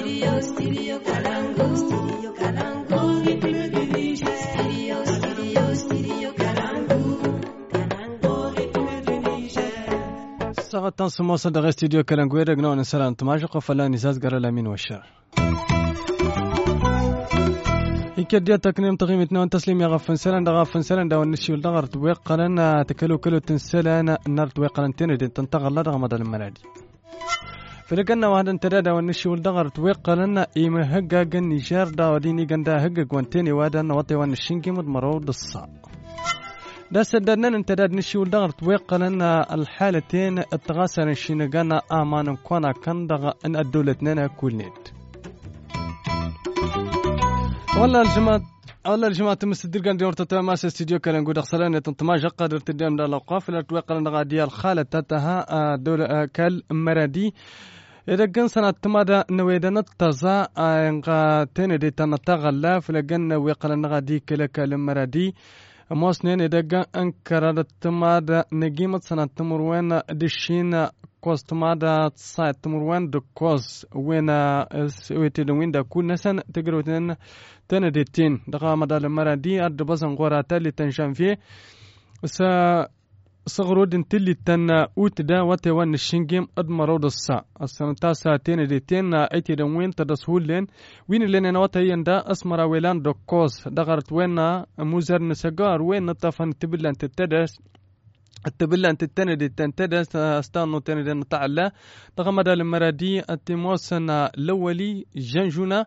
ساعة موصل دغ استوديو كلانغوي رجنا ونسال انتماج فلا نزاز قرا الامين والشر يكدي تكنيم تقييم اثنين تسليم يا غفن سلان دغفن سلان دا ونشي ولدغر تويقلن تكلو كلو تنسلان النار تويقلن تين تنتقل لا رغم هذا المنادي فلقنا واحد انتدى ونشي ولدغر تويقلن ايما هجا جن نيجر دا وديني جندا هجا جوانتيني وادا نوطي ونشينكي مدمرو دصا دا سددنا انتداد نشي ولدغر تويقلن الحالتين التغاسر الشينغانا امان كونا كان دغ ان الدولتنا كلنيت والله الجماعة مستدير كان ديور تتماس استديو كان نقول خسرنا تنتماج قادر تديم دا الأوقاف لا توقع غادي الخالة تتها دولة كال مرادي إذا كان سنة تمادا نويدنا تزا إنغا تندي تنتغلا فلقنا ويقال غادي كال مرادي موسنين إذا كان أنكر تمادا نجيمة سنة تمروين دشين كوز تمادا تصايد تمروين دكوز وين ويتدوين دا كل نسن تقروتين تنديتين دقا مدال المرادي أدبزن غوراتا لتنشان فيه صغرود تلي تن اوتدا وتوان الشنجيم ادمرود السا السنه تاسا تنديتين ايتي دوين تدسهولين وين لين نوتا يندا اسمرا ويلان دوكوز دغرت وين موزر نسجار وين نطفن تبلان تتدس التبلان تتندي تنتدس استانو تندي نتعلا دغا مدال المرادي التموسن الاولي جنجونا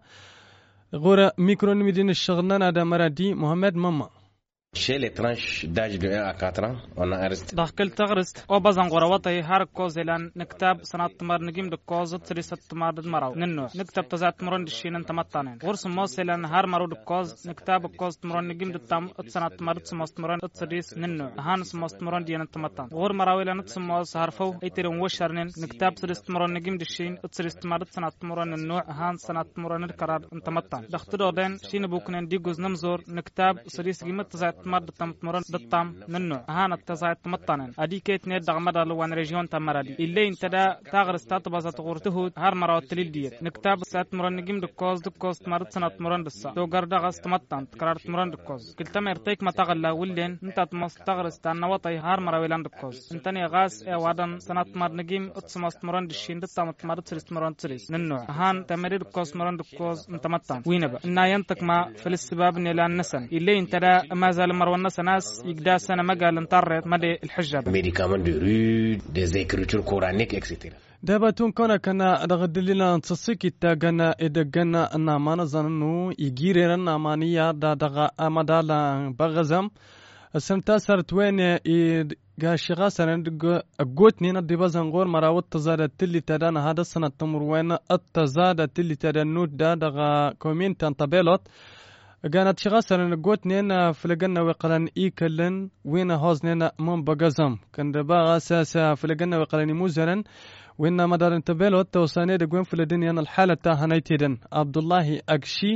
غورا ميكرو نمدين الشغلنا هذا مرادي محمد ماما Chez les tranches d'âge de 1 à 4 ans, on a arrêté. داخل تغرست او بازن غرواتي هار كوزلان نكتب سنه تمر نجيم دكوز تريست تمر دمراو ننو نكتب تزات مرون دشين تمطانين غرس موسلان هار مرو دكوز نكتب كوز تمرون نجيم دتام سنه تمر تسمست مرون تريس ننو هان سمست مرون ديان تمطان غور مراويلان تسموس هارفو ايترن وشرنين نكتب تريست مرون نجيم دشين تريست تمر سنه مرون النوع هان سنه مرون القرار تمطان دختو دين شين بوكنن ديغوز نمزور نكتب سريس قيمه تزات تمر تمر دتام ننو هان تزات تمطانين اديكيت نيد دغمدا لوان ريجيون تمرادي اللي انتدا تاغرس تاتبازات غورته هار مراوت تليل ديت نكتاب سات مرن نجيم دكوز تمر سنه مرن دسا تو غردا غاس تمطان قرارت مرن دكوز قلت مرتيك ما تغلا ولين انت مستغرس تاع وطي هار مراويلان دكوز انتني غاس وادن سنه مر نجيم اتسمست مرن دشين دتام تمر تريست مرن تريس ننو هان تمرير دكوز مرن دكوز انت مطان وينبا ان ينتك ما في السباب نيلان نسن اللي انتدا ما زال مروان ناس يقدا سنه مقال انطرت مدى الحجه médicaments de rue des écritures coraniques etc. دابتون كنا كنا دغدلنا تصيكي تاغنا ادغنا ان ما نظنوا يجيرنا مانيا دغ امدالا بغزم سمتاسر توين غاشغا سند غوتني ندي بزنغور مراوت تزاد تلي تدان هذا سنه تمر وين التزاد تلي تدان دغ كومين تنطبيلوت كانت شغاسر نقوتنين فلقنا وقلن إيكلن وين هوزنين من بغزم كان دبا أساسا فلقنا وقلن موزرن وين مدار انتبالو توساني دقوين فلدنيا الحالة هنايتيدن عبد الله أكشي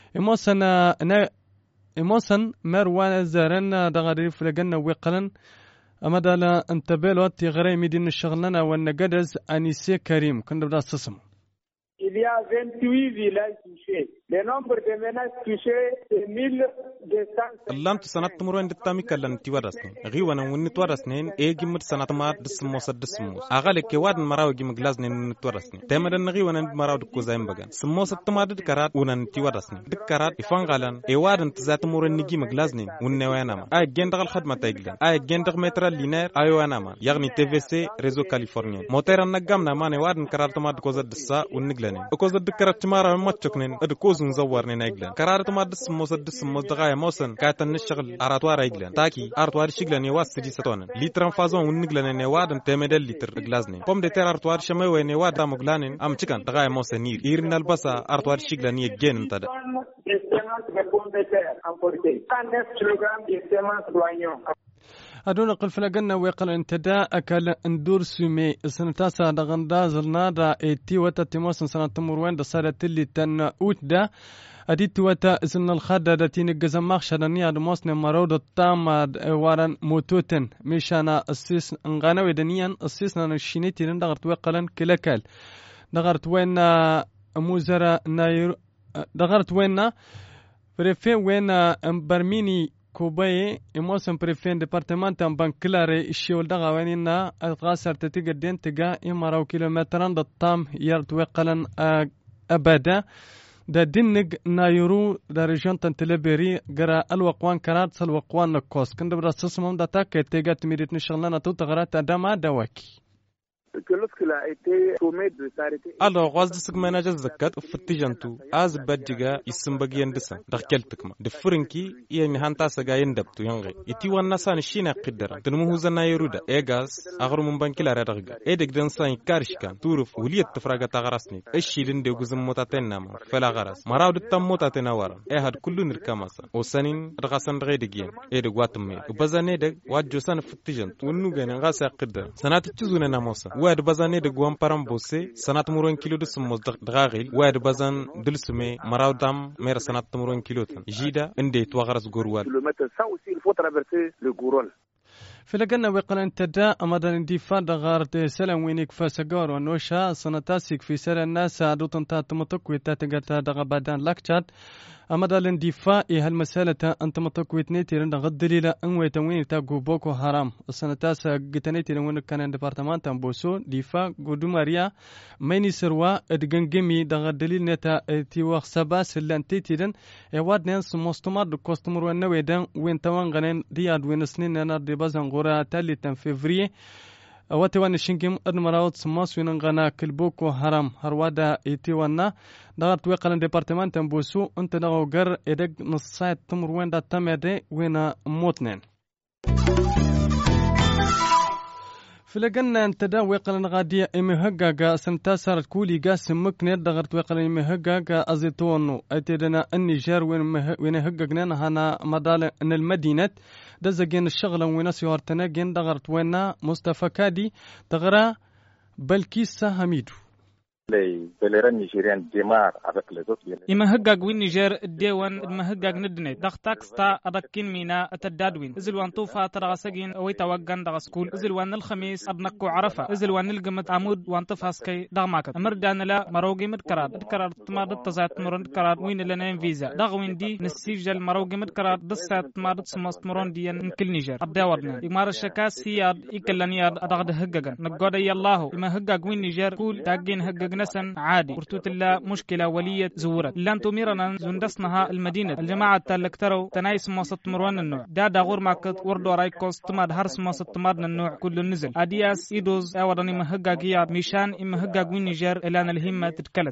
إموسن مروان زارن دغاري فلقنا وقلن أمدالا انتبالو تغري مدين الشغلنا والنقدز أنيسي كريم كان دبا سسم. Il y a 28 villages touchés. Le nombre de ménages touchés est 1200. اللام تسنات تمرون دتامي كلن تيورسني غيوانا ونتورسنين جمد سنات ما دسموس دسموس اغالي كواد مراو جيم غلازنين نتورسني تمدن غيوانا مراو دكو زايم بغان سموس تماد دكرات ونن تيورسني دكرات يفانغالان ايواد انتزات تمرون نيجي مغلازنين ونوانا ما جندغ الخدمه تايغلان جندغ مترال لينير ايوانا ما يعني تي في سي ريزو كاليفورنيا موتير نغامنا ما نواد نكرات تماد كوز دسا ونغلانين كوز دكرات تمارا ما تشكنين ادكوز نزورني نايغلان كرار تماد دسموس دغايا موسن كاتن نشغل اراتوار ايغلان تاكي اراتوار شيغلان يواس سدي ستون لتران فازون ونغلان نواد تمدل لتر غلازني بوم دي تير اراتوار شمي وي نواد مغلانين ام تشكن دغايا موسنير ايرن البسا اراتوار شيغلان يجين انت أدون قل فلقنا ويقل انتداء أكل اندور سمي سنتاسا دغندا زرنادا ايتي وتتموسن سنة تمروين دا سارة اللي تن اوت دا أديت وتا إذن الخادة دتين الجزماخ شرني على موسن مرود التام وارن موتوتن مشانا السيس انغانا ودنيا السيس نشينيتي ندغرت وقلن كلكال دغرت وين موزرا ناير دغرت ويننا بريفي وين برميني كوباي موسم بريفين ديبارتمنت بانكلاري الشيول دغا ويننا الغاسر تتقدين تقا إمارو كيلومتران دطام يرد وقلا أبدا دا دينج نايرو دا ريجون تنتلبيري غرا الوقوان كرات سلوقوان نكوس كند براسسمم دا تاك تيغا تميريت نشغلنا تو تغرات دما دواكي alors غاز دسك مناجز زكات وفتجنتو از بدجا يسمبغي يندسا دخلتكما دفرنكي يعني هانتا سغا يندبتو ينغي يتي وانا سان شينا قدرا تنمو زنا يرودا ايغاز اغرو من بانكلا رادغا ايدك دن سان كارشكان تورف وليت تفراغا تغراسني اشي لندي غزم موتاتنا فلا غراس مراود تموتاتنا ورا اهد كله نركاماسا وسنين رغاسن ريدغين ايدك واتمي وبزاني دغ واجو سان فتجنت ونو غن غاسا قدر سنات تشزونا ناموسا واد بزاني دغ وان بارام بوسي سنات مرون كيلو دسموز دغاغيل واد بزان دلسمي مراودام مير سنات مرون كيلو تن جيدا اندي توغرس غوروال في لقنا وقلن تدا أمدن اندفاع دغارت سلام وينك فسجار ونوشا سنتاسك في سر الناس عدوتن تاتمتك وتاتجتا دغبادان لكتشات أمد الاندفاع هالمسألة أنت متقويتني تيرن غدلي لا أنوي تموين تاجو بوكو حرام السنتاس جتني تيرن ون كان ديبارتمان تنبوسو دفاع قدوم ماريا ميني سروا ادغنجمي دغدلي نتا تيوخ سباس لانتي تيرن يواد ناس مستمر دكوستمر ونوي دان وين توان غنين دياد وين سنين انا دي بازن غورا تالي تن فيفري واتوان الشنكم أدمراوت سماس وينغنا كلبوكو حرام هروادا ايتيوانا دغرت وقلن ديبارتمان تنبوسو انت دغو غر ادق نصايت تمر وين دا تمدي وين موتنين في لجنة انت دا وقلن غادية امهجاجا سنتاسر كولي قاس مكنير دغرت وقلن امهجاجا ازيتونو ايتدنا النيجر وين هججنا هنا مدال ان المدينة دزجين الشغلة ويناس يورتناجين دغرت وينا مصطفى كادي دغرا بلكيسا حميدو إما هجاج وين نيجر الديوان إما هجاج ندني دختك ستا أدكين مينا أتدادوين إزلوان طوفة ترغسجين أو يتوجن دغسكول إزلوان الخميس أبنكو عرفة إزلوان الجمت عمود وانطفاس كي دغماكت أمردان لا مروجي مدكراد تمارد تزات مرند كراد وين لنا فيزا دغوين دي نسيجل مروجي مدكراد دسات تمارد سماست مرند ديان كل نيجر الدورنا إمار الشكاس هي إكلن ياد أدغد هجاجن نقول يالله إما هجاج وين نيجر كول تاجين هجاج نسن عادي ورتوت الله مشكلة ولية زورت لان تميرنا زندسنها المدينة الجماعة تلكتروا تنايس مواصط مروان النوع دا غور ماكت وردو رايكوس تماد هرس مواصط تمادنا النوع كل النزل أدياس إيدوز أوراني مهجاجية ميشان إما هجاج وين نيجر إلان الهمة تتكلت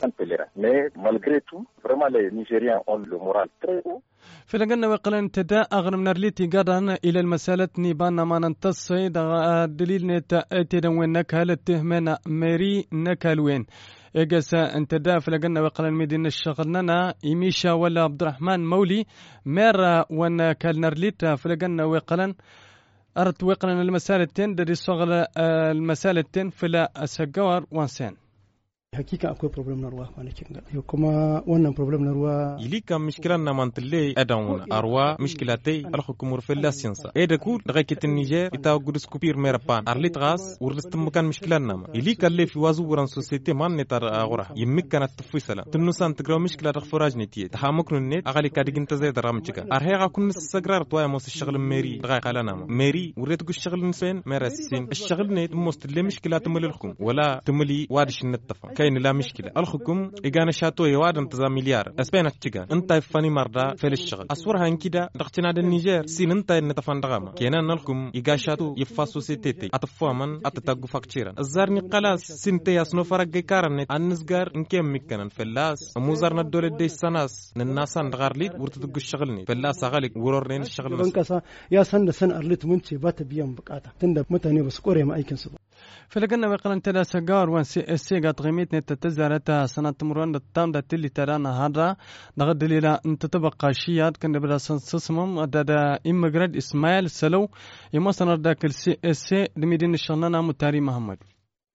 في لجنة وقلن تدا أغنم نرليتي قادنا إلى المسألة نيبان ما ننتصي دليل نتا تدوين نكالته من ميري نكالوين إجازة أنت دا في لجنة وقلن مدينة الشغلنا إيميشا ولا عبد الرحمن مولي ميرا وان كالنرليت في لجنة وقلن أردت وقلن المسألتين دري الشغل المسألتين في لا أسجار وانسان hakika akwai problem na ruwa kwanakin ga yau kuma wannan problem na ruwa ilika mishkilan na mantle adawuna arwa mishkilatay alhukumur filla siyansa da ku daga kitin Niger ita gudus kupir merapan arlit gas urlistum makan mishkilan nama ilika le fi wazu buran societe man netar agora yimik kanat tfisala tunusan tigraw mishkila rafuraj netiye tahamuknu net agali kadigin tazayda ramchika arhega kun sagrar toya mos الشغل ميري دغاي قالنا ميري وريت كو الشغل نسين مراسين الشغل نيت موست لي مشكلات تمل الحكم ولا تملي وادش النتفا كاين لا مشكله الحكم ايغانا شاتو يواد انتظام مليار اسبينا تشيغا انت فاني مردا في الشغل اصورها انكدا دقتنا النيجر سين انت نتفان دغما كينان الحكم ايغا شاتو يفا سوسيتي اتفومن اتتاغو فاكتشيرا الزارني قلاس سنتي ياسنو فرق كارن انزغار انكم مكنن فلاس موزارنا دول دي سناس الناسان دغارليد ورتدغ الشغلني فلاس غالك ورورين الشغل يا سند سن أرلت منتي بات بيام بقاطع تندب متاني بس كوري ما أيكن سبب فلقنا وقلن تلا سجار وان سيجا تغميت نتتزارتا سنة تمرون التام دا تلي ترانا هذا نغد ليلا انت تبقى شياد كان بلا سنسمم دا إمجرد إسماعيل سلو يمصنر داك السي دميدين الشغلانة متاري محمد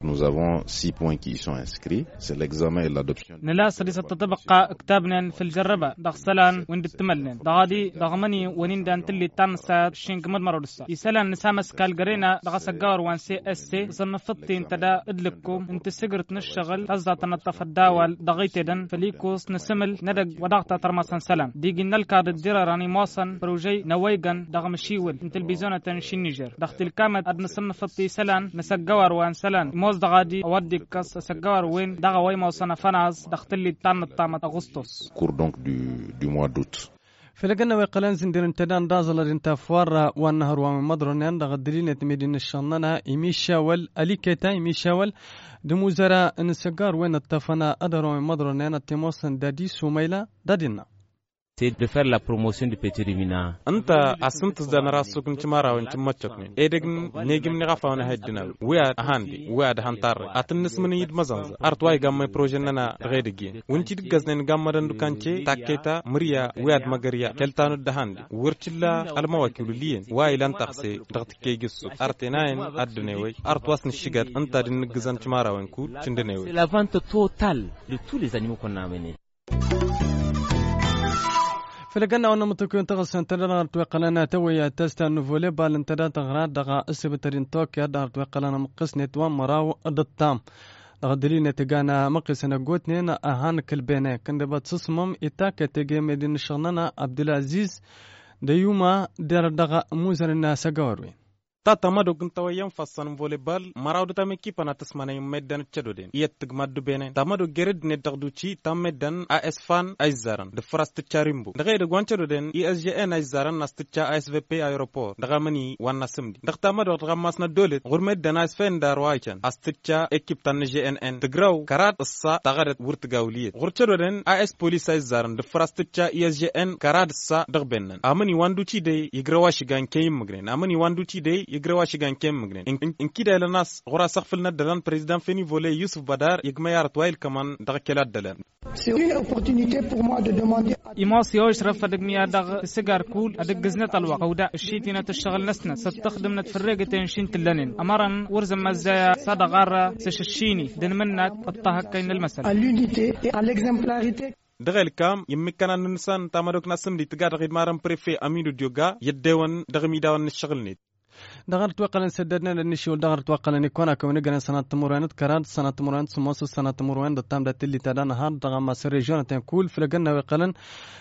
Nous avons 6 points qui y sont inscrits, c'est l'examen et l'adoption. نلا سديسة تطبق كتابنا في الجربة دغسلان وين دتملن دغادي دغمني ونين دان تلي تانسا شينك مدمرودسا يسالان نسامس كالجرينا دغسجار وان سي اس سي صنفتي انت دا ادلكم انت سيجرت نشغل تزا تنطف الداول دغيتدن فليكوس نسمل ندق ودغتا ترمسن سلام ديجي نلكاد الديرا راني موصن بروجي نويغن دغمشيول انت البيزونة تنشي نيجر دغت الكامد اد نصنفتي سلان نسجار وان سلان دغادي اودي كاس سجار وين دغا وي موصنا فناز دختلي تام تامت اغسطس cours donc du mois d'août. فلقنا وقلان زندير انتدان دازل انت فوار والنهر ومن مدرن عند غدلين مدينة الشنانة إيميشاول أليكيتا إيميشاول دموزرا انسجار وين التفنا أدر ومن مدرن عند تيموسن دادي سوميلا دادينا. C'est de faire la promotion du petit ruminant. أنت أسمت زنرا سكن تمارا وين تمتشكني. إيدك نيجم نغفا ونهجنا. ويا هاندي ويا دهانتار. أتنس من يد مزانز. أرتواي جام بروجننا غيرجين. وانتي تجزن جام مدن دكانشي تاكيتا مريا ويا دمغريا كلتانو دهاندي. ورتشلا المواكيل لين. واي لان تقسي ضغط كيجسو. أرتناين أدنيوي. أرتواس نشجع أنت دنجزن تمارا وين كول تندنيوي. C'est la vente totale de tous les animaux qu'on a amenés. فلقنا أن متكون تغسل تدار توقلنا توي تستا نوفولي بالانتدا تغراد دغا اسبترين توكيا دار توقلنا مقسنة ومراو الدتام دغدلين تجانا مقسنا قوتنين أهان كلبينة كندبات سسمم إتاك تجي مدينة شغننا عبد العزيز ديوما دار دغا موزر الناس قوروين تاتا مادو كنتوا يوم فصلنا فوليبال مراود تامي كيبنا تسمعنا يوم ميدان تشدودين يتق مادو بينين تامادو جريد ندقدوشي تام ميدان AS فان أيزارن دفراست تشاريمبو دغير دوان تشدودين ESGN أيزارن نستشا ASVP أيروبور دغامني وانا سمدي دغتامادو دغماسنا دولت غور ميدان AS فين دار وايشان استشا إكيب تان GNN تجراو كرات الصا تغرد ورتقاولية غور تشدودين AS بوليس أيزارن دفراست تشا ESGN كرات الصا دغبنن أمني واندوشي دي يجرواش جان كيم مغرين أمني واندوشي دي يجرواش جان كم مغنين إن كده للناس غرا سقفلنا دلان بريزيدان فيني فولي يوسف بدار يجمع يارتويل كمان دغكلات دلان. C'est une opportunité pour moi de demander. إماس يوش رفض دقميا دغ السجار كول أدقزنا الوقت أو دا الشيتنا تشتغل نسنا ستخدمنا تفرق تنشين تلنين أمرا ورزم مزايا صدا غارة سششيني دن منك الطهقين المسألة. À l'unité et à l'exemplarité. دغيل كام يمكن أن نسان تامدوك ناسم دي تقاد غير مارم بريفي أمينو ديوغا يدوان دغمي داون نشغلني. دغرت وقلن سددنا للنشيول دغرت وقلن يكون كونغنا سنة تمرانت كراد سنة تمرانت سموس سنة تمرانت دتام دتلي تدان هاد دغما سريجون تنكول فلقنا وقلن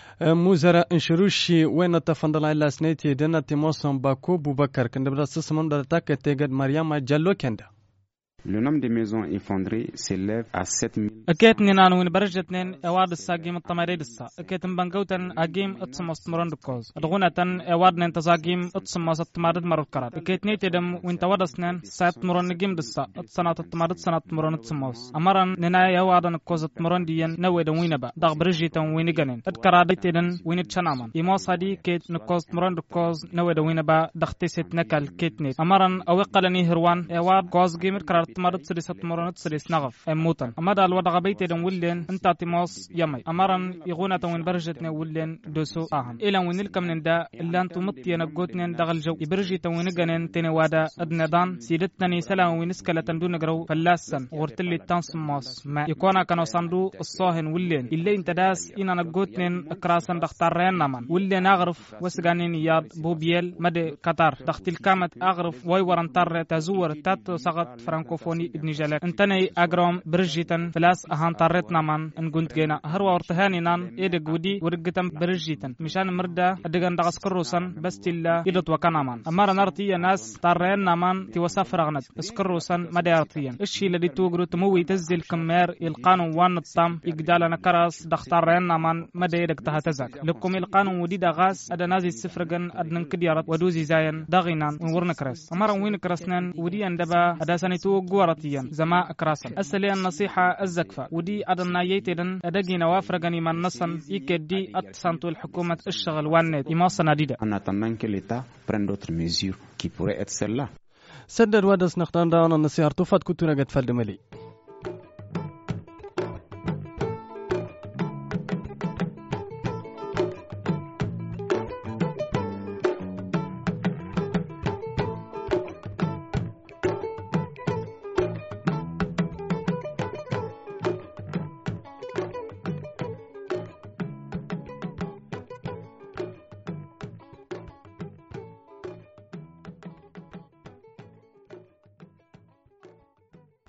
موزرا انشروشي وين تفندل على سنيتي دنا تيموسون باكو بوبكر كندبر سسمون دتاك تيغد مريم جالو كندا. Le nombre de maisons effondrées s'élève à 7000. أكيد نينان وين برجتنين أواد الساقيم الطماريد السا أكيد مبنقوتن أقيم اتصمص مرندكوز أدغونتن أواد ننتزاقيم اتصمص الطماريد مركرات أكيد نيتدم وين تودسنين سات مرنقيم دسا اتصنات الطماريد سنة مرن اتصمص أمرن نناي أواد نكوز الطمرنديين نويدن وين با دغ برجتن وين جنين أدكراديتدن وين تشنامن إماصادي كيد نكوز مرندكوز نويدن وين با دختيست نكال كيتنيت أمرن أوقلني هروان أواد كوز جيمر كرات تمرد سريست مرنت سريس نغف أموتن أمدا الوضع بيتدن ولين أنت تماس يمي أمرن يغونا توين برجتنا ولين دوسو أهم إلا ونلكم من دا إلا أنتم مطينا قوتنا دغل جو يبرجي توين جنين تنوادا أدندان سيدتني سلا ونسكلا تندون جرو فلاسن ورتلي تنصماس ما يكونا كانوا صندو الصاهن ولين إلا أنت داس إن أنا قوتنا أكراسن دختارين نمان ولين أغرف وسجانين ياد بوبيل مد قطر دختل كامت أغرف ويورنتر تزور تات سقط فرانكوفوني ابن جلال انتني أجرام برجيتن فلاس أهان طرتنا من نقولت جينا هروا ورتهاني نان إيدك ودي ورجتم برجيتن مشان مردا أدقن دعس كروسن بس تلا إيدت وكنا من أمر نرتي ناس طرنا من توسف رغنت اسكروسن مدارتيا الشيء الذي توجرو تموي تزل كمير القانون وان الطام يقدالنا كراس دختارنا من مديرك تهتزك لكم القانون ودي دغاس أدنازي السفرجن أدنن كديارت ودوزي زاين دغينان ونورنكرس أمر وين كرسنن ودي أندبا أداسني جوارتيا زما أكراسن أسلي النصيحة الزكفة ودي أدنى يتدن أدقينا وافرقني من نصن يكدي أتصنتو الحكومة الشغل وانت إماصنا ديدا. En attendant que l'État prenne d'autres mesures qui pourraient être celles-là. سدد ودس نختار داون النصيحة توفت كنتو نجد فالدملي.